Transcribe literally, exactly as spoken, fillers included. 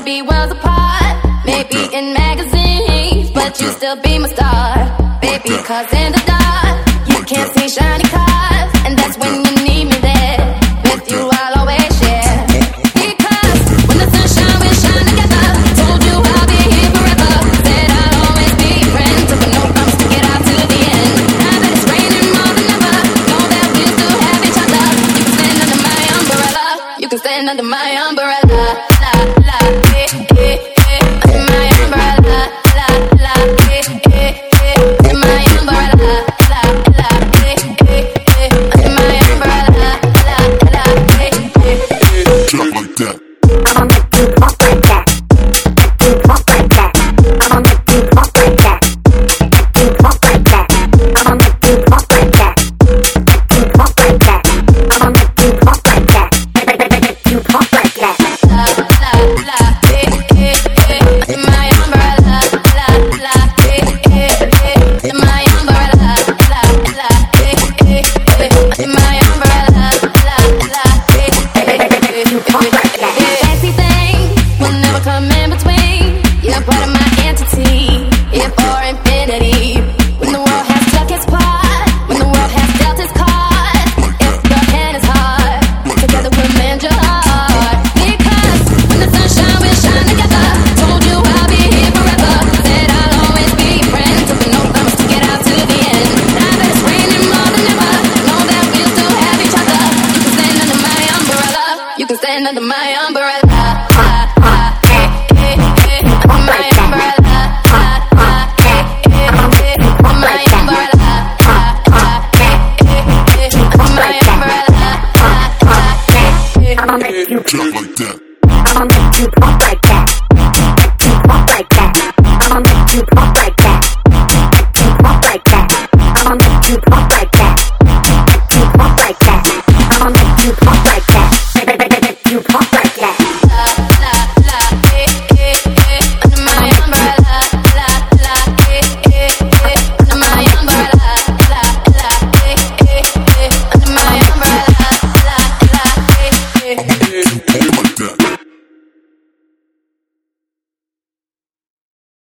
we'll be worlds apart. Maybe in magazines, but you still be my star, baby. Cause in the dark, you can't see shiny cars, and that's when you need me there. With you I'll always share. Because when the sun shines, we shine together. Told you I'll be here forever. Said I'll always be your friend. Took an oath, I'ma stick it out to the end. Now that it's raining more than ever, know that we still have each other. You can stand under my umbrella. You can stand under my umbrella. La, la, eh, eh, eh. Under my umbrella. La, la, eh, eh, eh. Under my umbrella. La, la, eh, eh, eh. Under my umbrella. La, la, eh, eh, eh. Drop like that. I'ma make you walk like that. Make you walk like that. I'ma make you walk like that. Make you walk like that. I'ma make you walk like that. Make you walk like that. I'ma make you walk like that. Make, make, make, make you walk like that. La, la, la, eh, eh, eh. Under my umbrella. La, la, eh, eh, eh. Under my umbrella. La, la, eh, eh, eh. Under my umbrella. La, la, eh, eh, eh. Make you walk like that. Fancy things will never come in between. You're part of my entity, here for infinity. When the world has struck its part, when the world has dealt its card, if your hand is hard, together we'll mend your heart. Because when the sun shines, we'll shine together. Told you I'll be here forever. Said I'll always be your friend. Took an oath, I'ma stick it out to the end. Now that it's raining more than ever, know that we'll still have each other. You can stand under my umbrella. You can stand under my umbrella. Ah, ah, eh, eh, eh. Under my umbrella. Ah, ah, eh, eh, eh. Under my umbrella. Ah, ah, eh, eh, eh. Under my umbrella. Ah, ah, eh, eh, I'ma make you, Drop like that. I'ma make you walk like that.